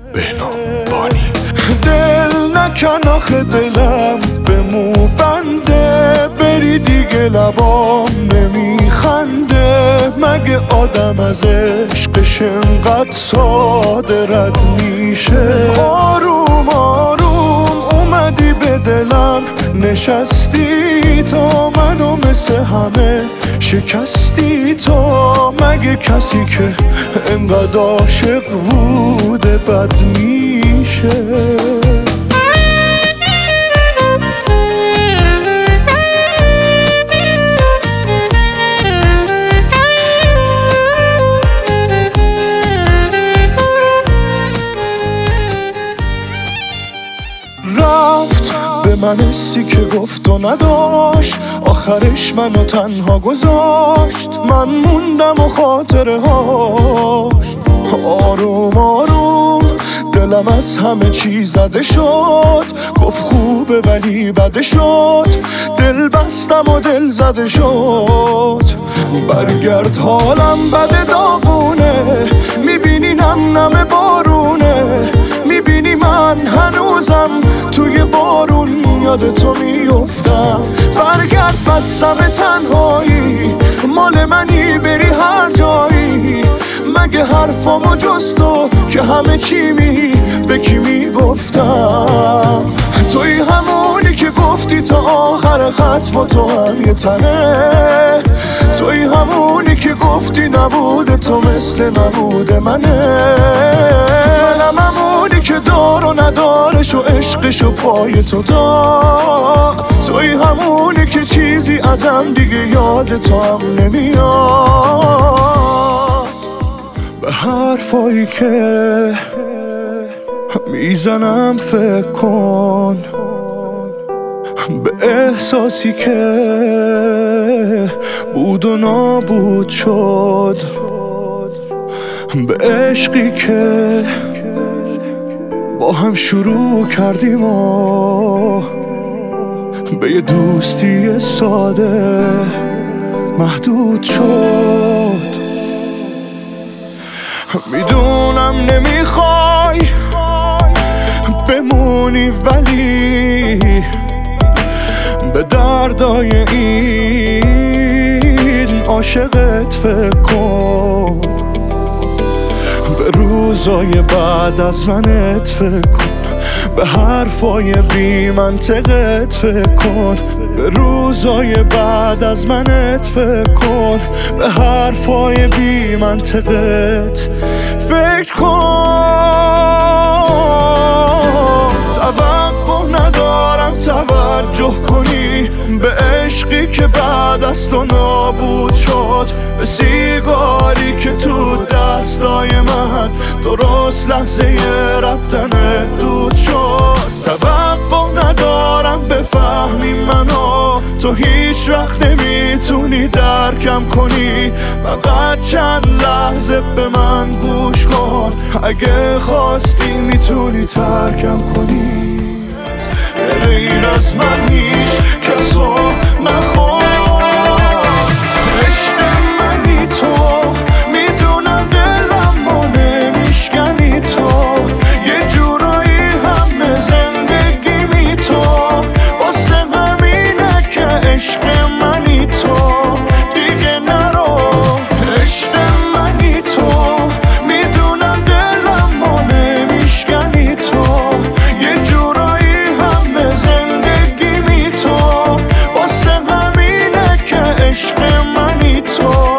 بهنام بانی. دل نکن آخه دلم به مو بنده، بری دیگه لبام نمیخنده. مگه آدم از عشقش انقدر ساده رد میشه؟ آروم آروم اومدی به دلم نشستی، تا منو مثل همه شکستی. تو مگه کسی که انقدر عاشق بوده بد میشه؟ رفت به من حسی که گفت و نداشت، آخرش منو تنها گذاشت. من موندم و خاطره هاش. آروم آروم دلم از همه چی زده شد، گفت خوبه ولی بده شد. دل بستم و دل زده شد. برگرد حالم بده داغونه، میبینی نم نم بارونه. میبینی من هنوزم توی بارون یاد تو میفتم. برگرد بس همه تنهایی، مال منی بری هر جایی. مگه حرفامو جز تو که همه چی به کی میگفتم؟ توی همونی که گفتی تا آخر خط با تو هم یه تنه. توی همونی که گفتی نبوده تو مثل نبوده منه. منم همونی که دار و ندارش و عشقشو پای تو داد. توی همونی که چیزی ازم دیگه یاد تو هم نمیاد. به حرفایی که میزنم فکر کن، به احساسی که بود و نابود شد، به عشقی که با هم شروع کردیم و به یه دوستی ساده محدود شد. میدونم نمیخوای بمونی ولی به دردای این عاشقت فکر کن. به روزای بعد از منت فکر کن، به حرفای بی منطقت فکر کن. به روزای بعد از منت فکر کن، به حرفای بی منطقت فکر کن. توقع ندارم توجه کنی به عشقی که بعد از تو نابود شد، به سیگاری که تو دستای من درست لحظه رفتن دود شد. توقع ندارم بفهمی منو، تو هیچ وقت نمیتونی درکم کنی. فقط چند لحظه به من گوش کن، اگه خواستی میتونی ترکم کنی. غیر از من هیچ کسو نخواد. عشق منی تو، میدونم دلم و نمیشکنی تو. یه جورایی همه زندگیمی تو، واسه همینه که عشق منی تو دیگه نرو. عشق منی تو، میدونم دلم و نمیشکنی تو. یه جورایی همه زندگیمی تو، واسه همینه که عشق منی تو.